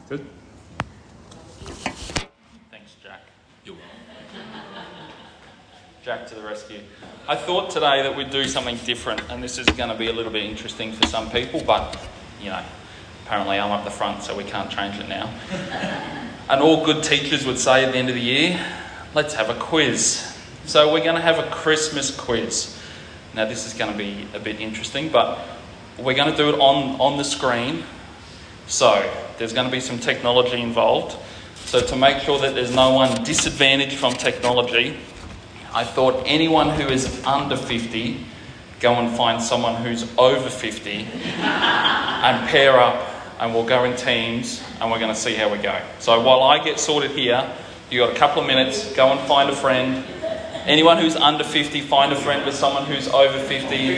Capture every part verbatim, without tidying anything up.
Good. Thanks, Jack. You're welcome. Jack to the rescue. I thought today that we'd do something different, and this is going to be a little bit interesting for some people, but, you know, apparently I'm up the front, so we can't change it now. And all good teachers would say at the end of the year, let's have a quiz. So we're going to have a Christmas quiz. Now, this is going to be a bit interesting, but we're going to do it on, on the screen. So there's going to be some technology involved. So to make sure that there's no one disadvantaged from technology, I thought anyone who is under fifty, go and find someone who's over fifty and pair up, and we'll go in teams and we're going to see how we go. So while I get sorted here, you got a couple of minutes, go and find a friend. Anyone who's under fifty, find a friend with someone who's over fifty.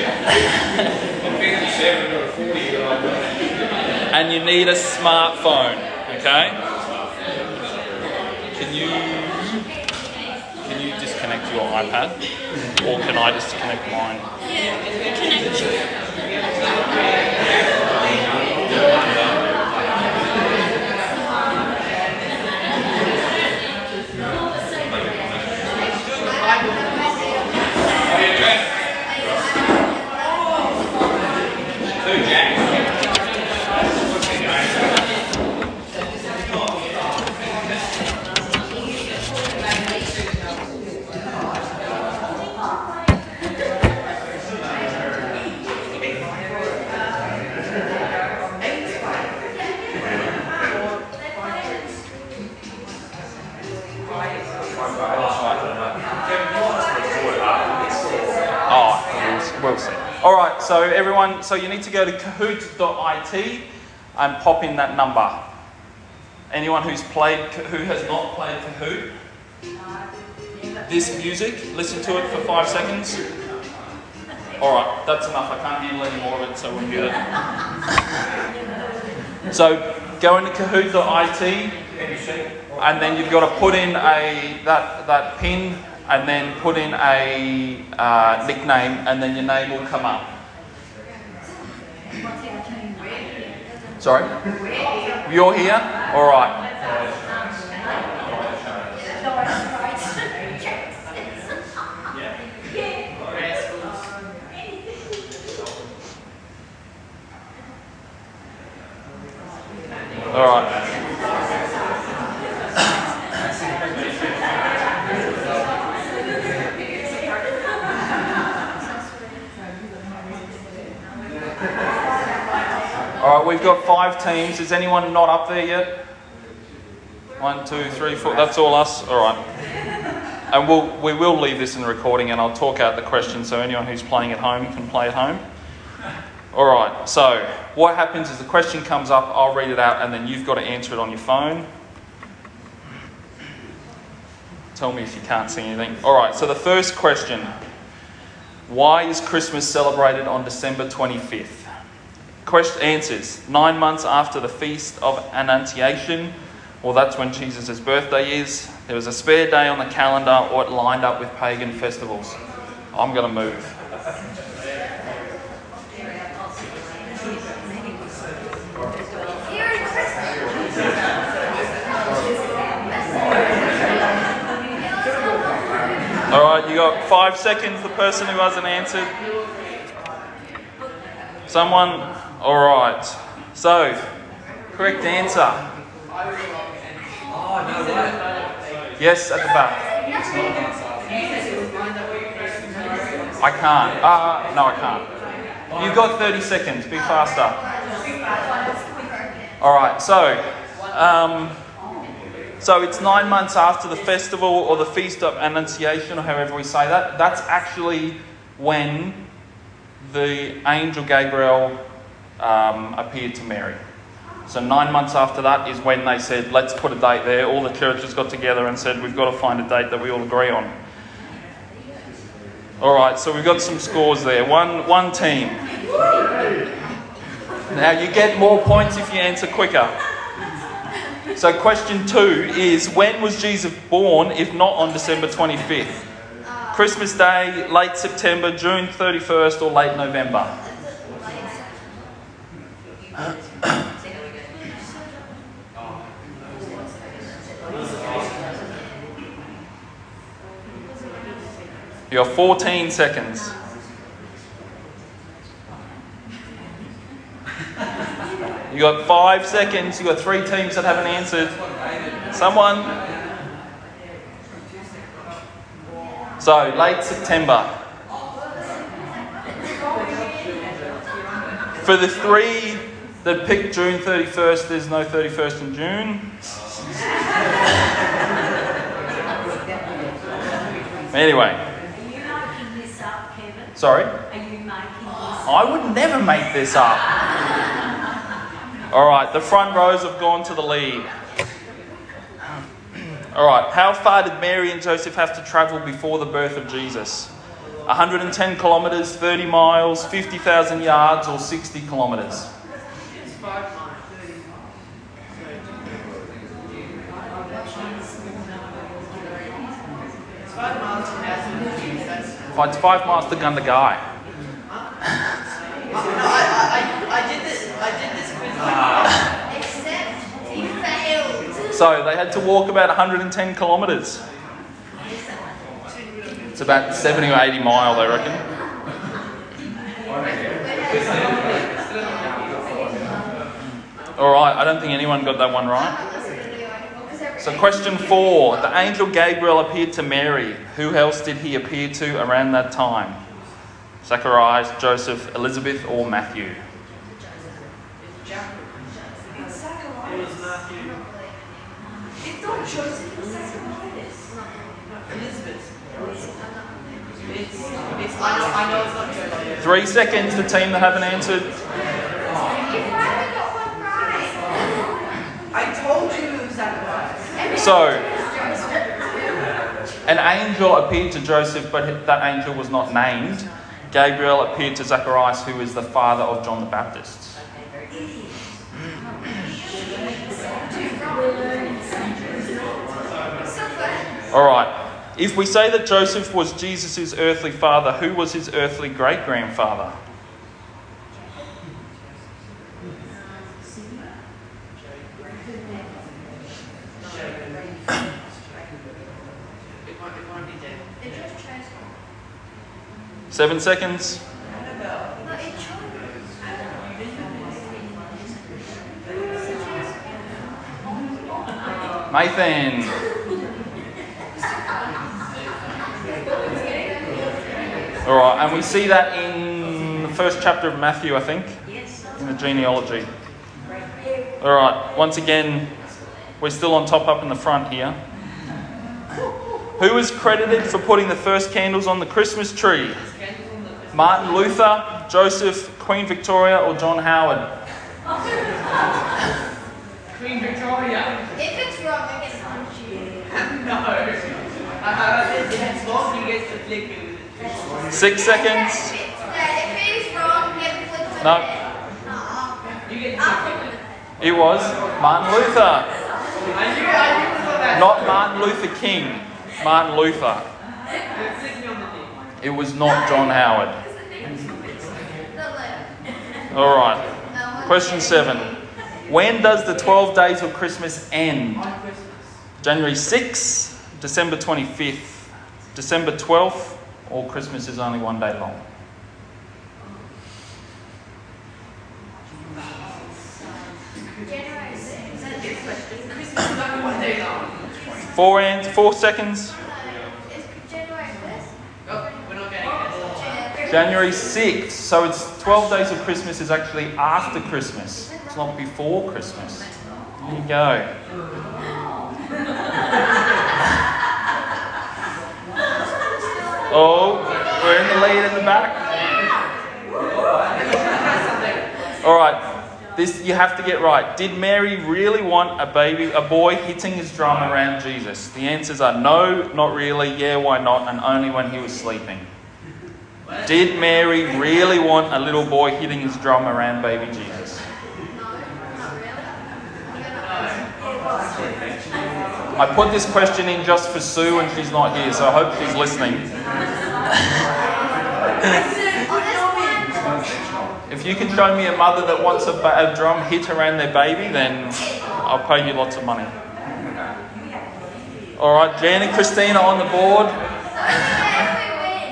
And you need a smartphone, okay? Can you can you disconnect your iPad? Or can I disconnect mine? We'll see. All right, so everyone, so you need to go to kahoot dot it and pop in that number. Anyone who's played, who has not played Kahoot? This music, listen to it for five seconds. All right, that's enough. I can't handle any more of it, so we'll mute it. So go into kahoot dot it, and then you've got to put in a that that pin. And then put in a uh, nickname, and then your name will come up. Sorry? You're here? All right. All right. All right, we've got five teams. Is anyone not up there yet? One, two, three, four. That's all us. All right. And we'll, we will leave this in the recording, and I'll talk out the questions so anyone who's playing at home can play at home. All right, so what happens is the question comes up, I'll read it out, and then you've got to answer it on your phone. Tell me if you can't see anything. All right, so the first question. Why is Christmas celebrated on December twenty-fifth? Question answers. Nine months after the Feast of Annunciation, well, that's when Jesus' birthday is. There was a spare day on the calendar, or it lined up with pagan festivals. I'm going to move. All right, you got five seconds. The person who hasn't answered. Someone. All right. So, correct answer. Oh, no way. Yes, at the back. I can't. Uh, no, I can't. You've got thirty seconds. Be faster. All right. So, um, so it's nine months after the festival or the Feast of Annunciation, or however we say that. That's actually when the angel Gabriel um, appeared to Mary. So nine months after that is when they said, let's put a date there. All the churches got together and said, we've got to find a date that we all agree on. All right, so we've got some scores there. One, one team. Now you get more points if you answer quicker. So question two is, when was Jesus born if not on December twenty-fifth? Christmas Day, late September, June thirty-first, or late November? You got fourteen seconds. You got five seconds. You got three teams that haven't answered. Someone. So, late September. For the three that picked June thirty-first, there's no thirty-first in June. Anyway. Are you making this up, Kevin? Sorry? Are you making this up? I would never make this up. All right, the front rows have gone to the lead. All right, how far did Mary and Joseph have to travel before the birth of Jesus? one hundred ten kilometres, thirty miles, fifty thousand yards, or sixty kilometres? It's five miles. It's five miles from Nazareth. That's. If it's five miles to Gundagai. No, I, I, I did this. I did this quiz. Except he failed. So they had to walk about one hundred ten kilometres. It's about seventy or eighty miles, I reckon. All right, I don't think anyone got that one right. So question four. The angel Gabriel appeared to Mary. Who else did he appear to around that time? Zacharias, Joseph, Elizabeth, or Matthew? It was Matthew. It's not Joseph, it's Zacharias. Elizabeth. It's, it's, I, know, I know it's not Joseph. Three seconds, the team that haven't answered. I told you it was Zacharias. So, an angel appeared to Joseph, but that angel was not named. Gabriel appeared to Zacharias, who is the father of John the Baptist. All right. If we say that Joseph was Jesus' earthly father, who was his earthly great-grandfather? Seven seconds. Nathan. All right, and we see that in the first chapter of Matthew, I think, in the genealogy. All right, once again, we're still on top up in the front here. Who is credited for putting the first candles on the Christmas tree? Martin Luther, Joseph, Queen Victoria, or John Howard? Queen Victoria. If it's wrong, I get punched you. No. Uh, if it's wrong, he gets to flick me with it. Six seconds. If it's wrong, get flipped. No, You get to flick me. it was Martin Luther. I knew, I knew it was on that. Not Martin Luther King. Martin Luther. It's sitting on the thing. It was not John Howard. All right. Question seven. When does the twelve days of Christmas end? On Christmas. January sixth, December twenty-fifth, December twelfth, or Christmas is only one day long? Christmas is only one day long. Four and four seconds. Oh, we're not getting it. January sixth. So it's twelve days of Christmas is actually after Christmas. It's not before Christmas. There you go. Oh, we're in the lead in the back. All right. This you have to get right. Did Mary really want a baby, a boy hitting his drum around Jesus? The answers are no, not really, yeah, why not, and only when he was sleeping. Did Mary really want a little boy hitting his drum around baby Jesus? I put this question in just for Sue and she's not here, so I hope she's listening. If you can show me a mother that wants a, ba- a drum hit around their baby, then I'll pay you lots of money. All right, Jan and Christina on the board.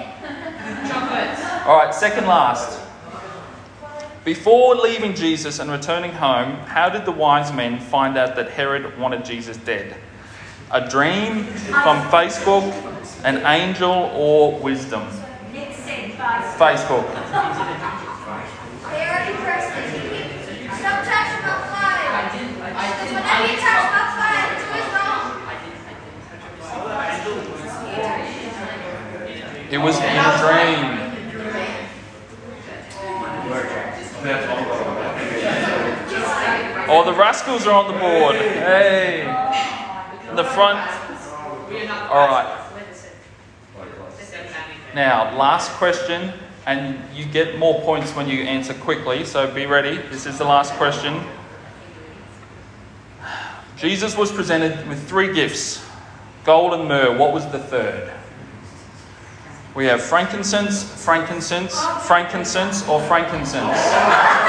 All right, second last. Before leaving Jesus and returning home, how did the wise men find out that Herod wanted Jesus dead? A dream, from Facebook, an angel, or wisdom? Nick said Facebook. Facebook. They already pressed it. Stop touching my phone. I didn't. I Because didn't. whenever you touch my phone, it's always wrong. It was in a dream. Oh, the Rascals are on the board. Hey. In the front. All right. Now, last question, and you get more points when you answer quickly, so be ready. This is the last question. Jesus was presented with three gifts: gold and myrrh. What was the third? We have frankincense, frankincense, frankincense, or frankincense.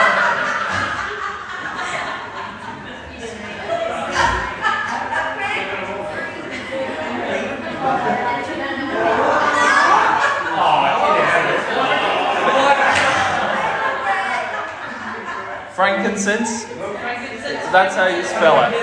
Frankincense? That's how you spell it.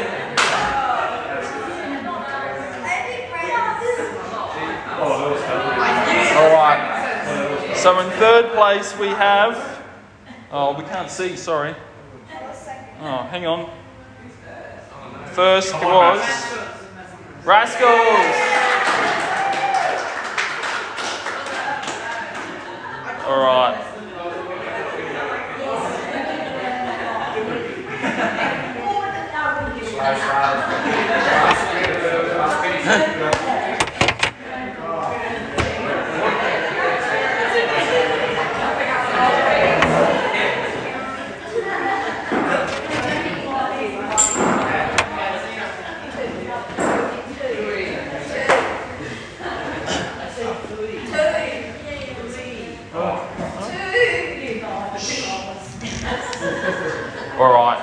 Alright. So in third place we have... Oh, we can't see, sorry. Oh, hang on. First was... Rascals! Alright. Alright.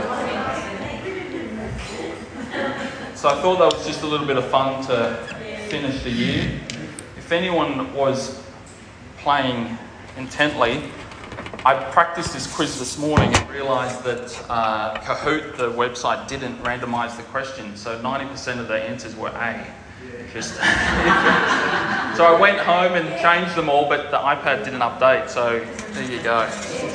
So I thought that was just a little bit of fun to finish the year. If anyone was playing intently, I practiced this quiz this morning and realised that uh, Kahoot, the website, didn't randomise the questions, so ninety percent of the answers were A. Just so I went home and changed them all, but the iPad didn't update, so there you go.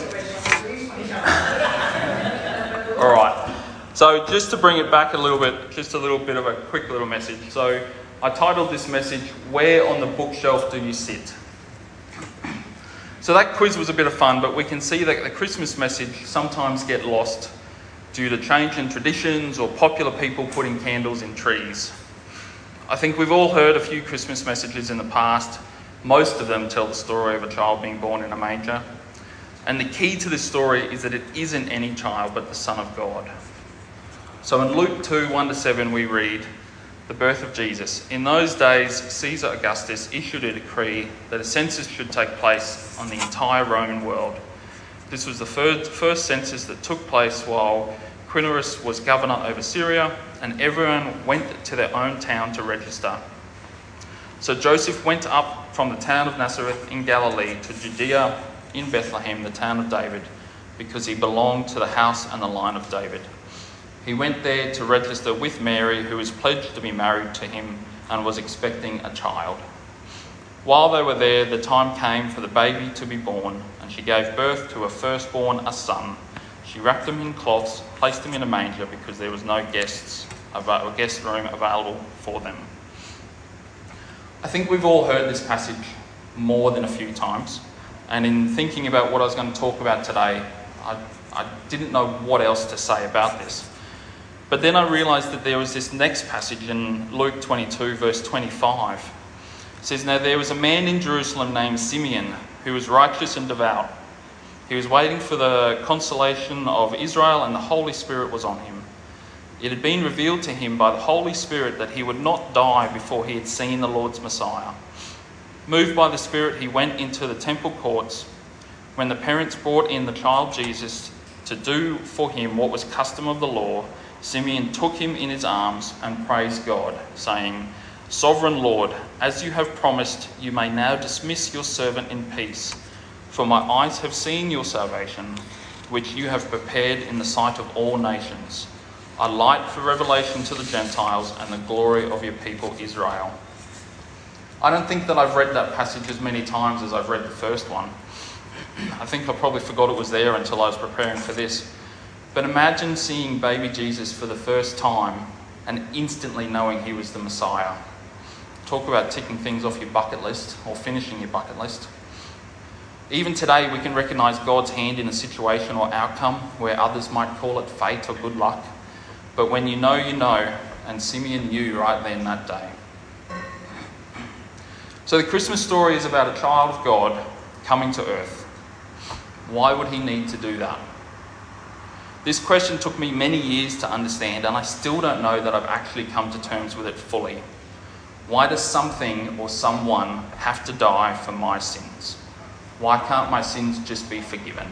Alright. So just to bring it back a little bit, just a little bit of a quick little message. So I titled this message, "Where on the Bookshelf Do You Sit?" So that quiz was a bit of fun, but we can see that the Christmas message sometimes get lost due to change in traditions or popular people putting candles in trees. I think we've all heard a few Christmas messages in the past. Most of them tell the story of a child being born in a manger. And the key to this story is that it isn't any child but the Son of God. So in Luke two, one to seven, we read, the birth of Jesus. In those days, Caesar Augustus issued a decree that a census should take place on the entire Roman world. This was the first, first census that took place while Quirinius was governor over Syria, and everyone went to their own town to register. So Joseph went up from the town of Nazareth in Galilee to Judea in Bethlehem, the town of David, because he belonged to the house and the line of David. He went there to register with Mary, who was pledged to be married to him and was expecting a child. While they were there, the time came for the baby to be born, and she gave birth to her firstborn, a son. She wrapped him in cloths, placed him in a manger because there was no guests, a guest room available for them. I think we've all heard this passage more than a few times, and in thinking about what I was going to talk about today, I, I didn't know what else to say about this. But then I realised that there was this next passage in Luke twenty-two, verse twenty-five. It says, "Now there was a man in Jerusalem named Simeon, who was righteous and devout. He was waiting for the consolation of Israel, and the Holy Spirit was on him. It had been revealed to him by the Holy Spirit that he would not die before he had seen the Lord's Messiah. Moved by the Spirit, he went into the temple courts. When the parents brought in the child Jesus to do for him what was custom of the law, Simeon took him in his arms and praised God, saying, 'Sovereign Lord, as you have promised, you may now dismiss your servant in peace, For my eyes have seen your salvation, which you have prepared in the sight of all nations, a light for revelation to the Gentiles and the glory of your people Israel. I don't think that I've read that passage as many times as I've read the first one. I think I probably forgot it was there until I was preparing for this. But imagine seeing baby Jesus for the first time and instantly knowing he was the Messiah. Talk about ticking things off your bucket list or finishing your bucket list. Even today we can recognise God's hand in a situation or outcome where others might call it fate or good luck. But when you know, you know, and Simeon knew right then that day. So the Christmas story is about a child of God coming to earth. Why would he need to do that? This question took me many years to understand, and I still don't know that I've actually come to terms with it fully. Why does something or someone have to die for my sins? Why can't my sins just be forgiven?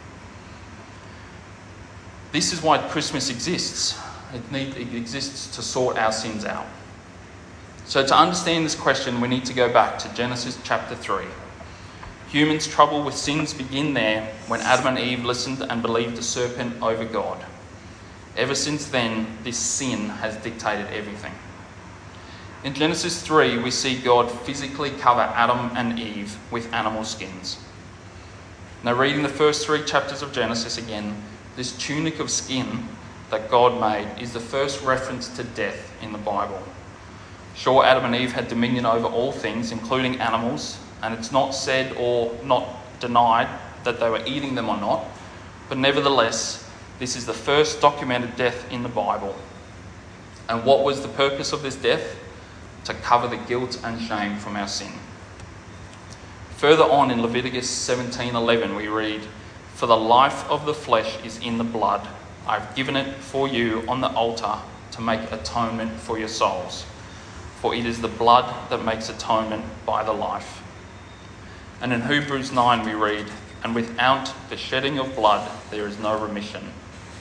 This is why Christmas exists. It, need, it exists to sort our sins out. So to understand this question, we need to go back to Genesis chapter three. Humans' trouble with sins begin there when Adam and Eve listened and believed the serpent over God. Ever since then, this sin has dictated everything. In Genesis three, we see God physically cover Adam and Eve with animal skins. Now, reading the first three chapters of Genesis again, this tunic of skin that God made is the first reference to death in the Bible. Sure, Adam and Eve had dominion over all things, including animals, and it's not said or not denied that they were eating them or not, but nevertheless, this is the first documented death in the Bible. And what was the purpose of this death? To cover the guilt and shame from our sin. Further on in Leviticus seventeen eleven we read, "For the life of the flesh is in the blood. I've given it for you on the altar to make atonement for your souls. For it is the blood that makes atonement by the life." And in Hebrews nine we read, "And without the shedding of blood there is no remission."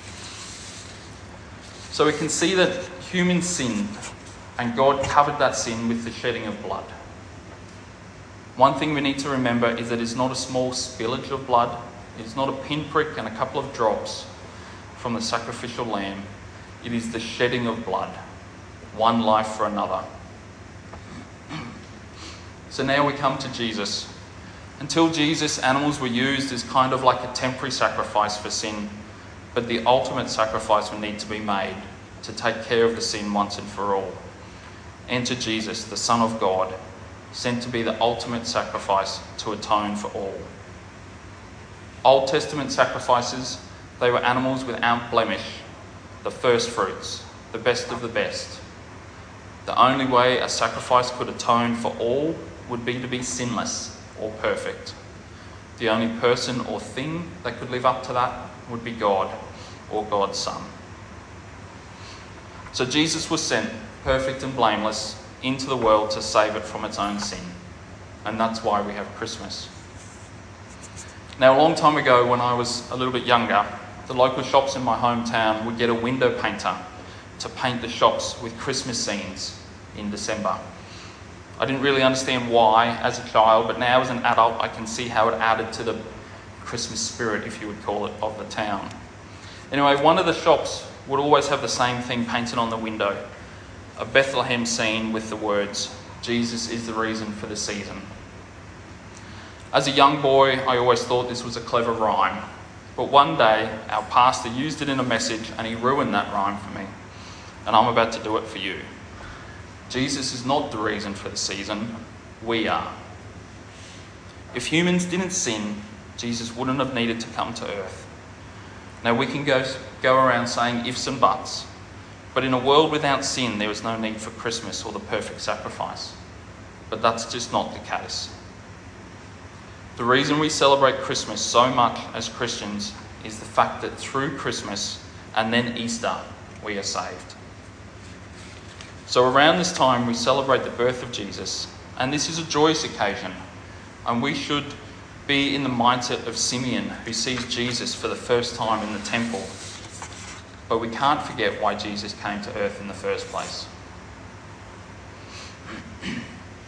So we can see that humans sinned, and God covered that sin with the shedding of blood. One thing we need to remember is that it's not a small spillage of blood. It's not a pinprick and a couple of drops from the sacrificial lamb. It is the shedding of blood, one life for another. So now we come to Jesus. Until Jesus, animals were used as kind of like a temporary sacrifice for sin, but the ultimate sacrifice would need to be made to take care of the sin once and for all. Enter Jesus, the Son of God, sent to be the ultimate sacrifice to atone for all. Old Testament sacrifices, they were animals without blemish, the first fruits, the best of the best. The only way a sacrifice could atone for all would be to be sinless or perfect. The only person or thing that could live up to that would be God or God's Son. So Jesus was sent, perfect and blameless, into the world to save it from its own sin. And that's why we have Christmas. Now, a long time ago, when I was a little bit younger, the local shops in my hometown would get a window painter to paint the shops with Christmas scenes in December. I didn't really understand why as a child, but now as an adult, I can see how it added to the Christmas spirit, if you would call it, of the town. Anyway, one of the shops would always have the same thing painted on the window, a Bethlehem scene with the words, "Jesus is the reason for the season." As a young boy, I always thought this was a clever rhyme, but one day our pastor used it in a message and he ruined that rhyme for me, and I'm about to do it for you. Jesus is not the reason for the season, we are. If humans didn't sin, Jesus wouldn't have needed to come to earth. Now we can go, go around saying ifs and buts, but in a world without sin, there is no need for Christmas or the perfect sacrifice. But that's just not the case. The reason we celebrate Christmas so much as Christians is the fact that through Christmas and then Easter, we are saved. So around this time, we celebrate the birth of Jesus, and this is a joyous occasion, and we should be in the mindset of Simeon, who sees Jesus for the first time in the temple. But we can't forget why Jesus came to earth in the first place.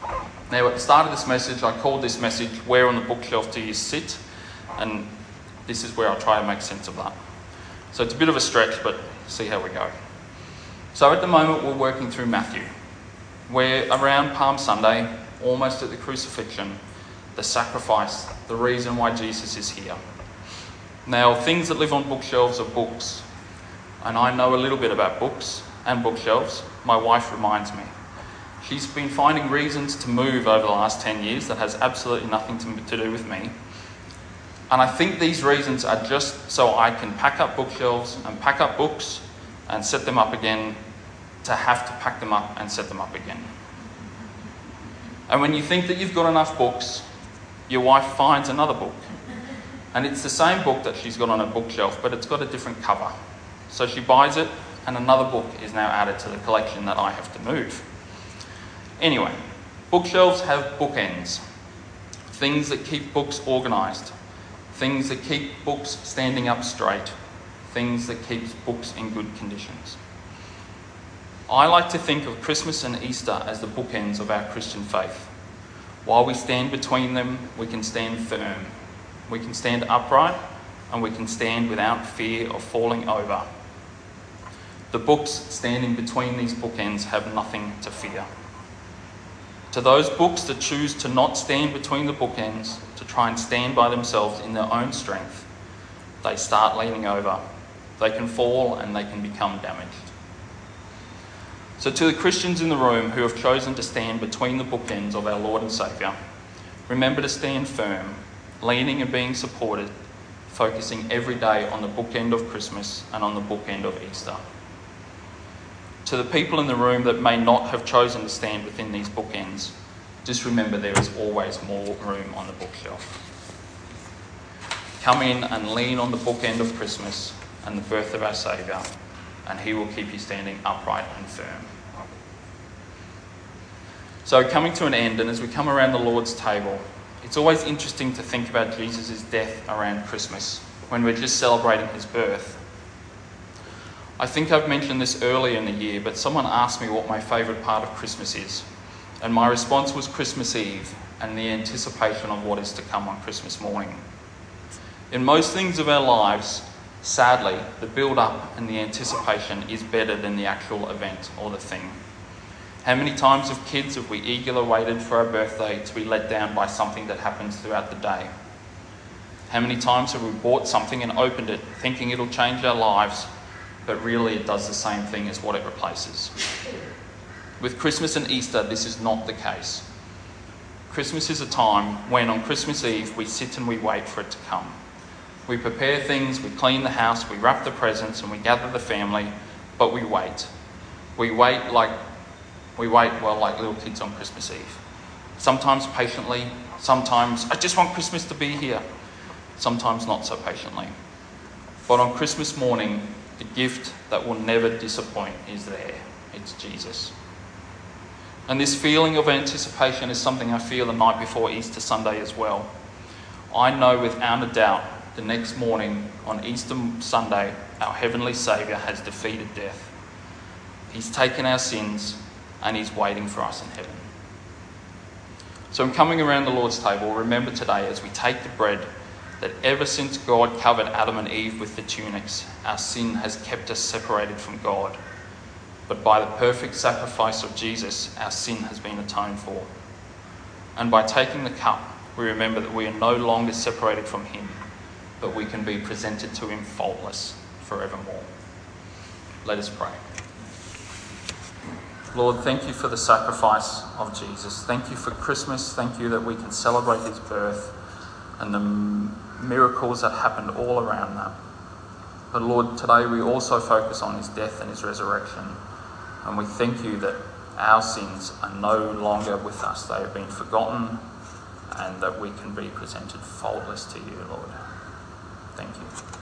Now, at the start of this message, I called this message, Where on the Bookshelf Do You Sit? And this is where I'll try to make sense of that. So it's a bit of a stretch, but see how we go. So at the moment, we're working through Matthew. We're around Palm Sunday, almost at the crucifixion, the sacrifice, the reason why Jesus is here. Now, things that live on bookshelves are books. And I know a little bit about books and bookshelves. My wife reminds me. She's been finding reasons to move over the last ten years that has absolutely nothing to, to do with me. And I think these reasons are just so I can pack up bookshelves and pack up books and set them up again, to have to pack them up and set them up again. And when you think that you've got enough books, your wife finds another book. And it's the same book that she's got on her bookshelf, but it's got a different cover. So she buys it, and another book is now added to the collection that I have to move. Anyway, bookshelves have bookends. Things that keep books organised. Things that keep books standing up straight. Things that keep books in good conditions. I like to think of Christmas and Easter as the bookends of our Christian faith. While we stand between them, we can stand firm. We can stand upright, and we can stand without fear of falling over. The books standing between these bookends have nothing to fear. To those books that choose to not stand between the bookends, to try and stand by themselves in their own strength, they start leaning over. They can fall and they can become damaged. So to the Christians in the room who have chosen to stand between the bookends of our Lord and Saviour, remember to stand firm, leaning and being supported, focusing every day on the bookend of Christmas and on the bookend of Easter. To the people in the room that may not have chosen to stand within these bookends, just remember there is always more room on the bookshelf. Come in and lean on the bookend of Christmas and the birth of our Saviour, and he will keep you standing upright and firm. So coming to an end, and as we come around the Lord's table, it's always interesting to think about Jesus' death around Christmas, when we're just celebrating his birth. I think I've mentioned this earlier in the year, but someone asked me what my favourite part of Christmas is. And my response was Christmas Eve and the anticipation of what is to come on Christmas morning. In most things of our lives, sadly, the build-up and the anticipation is better than the actual event or the thing. How many times as kids have we eagerly waited for our birthday to be let down by something that happens throughout the day? How many times have we bought something and opened it thinking it'll change our lives, but really it does the same thing as what it replaces? With Christmas and Easter, this is not the case. Christmas is a time when on Christmas Eve we sit and we wait for it to come. We prepare things, we clean the house, we wrap the presents and we gather the family, but we wait. We wait like we wait well like little kids on Christmas Eve. Sometimes patiently, sometimes I just want Christmas to be here. Sometimes not so patiently. But on Christmas morning, the gift that will never disappoint is there. It's Jesus. And this feeling of anticipation is something I feel the night before Easter Sunday as well. I know without a doubt the next morning on Easter Sunday, our Heavenly Saviour has defeated death. He's taken our sins and he's waiting for us in heaven. So in coming around the Lord's table, remember today as we take the bread that ever since God covered Adam and Eve with the tunics, our sin has kept us separated from God. But by the perfect sacrifice of Jesus, our sin has been atoned for. And by taking the cup, we remember that we are no longer separated from him, but we can be presented to him faultless forevermore. Let us pray. Lord, thank you for the sacrifice of Jesus. Thank you for Christmas. Thank you that we can celebrate his birth and the miracles that happened all around that. But Lord, today we also focus on his death and his resurrection. And we thank you that our sins are no longer with us. They have been forgotten and that we can be presented faultless to you, Lord. Thank you.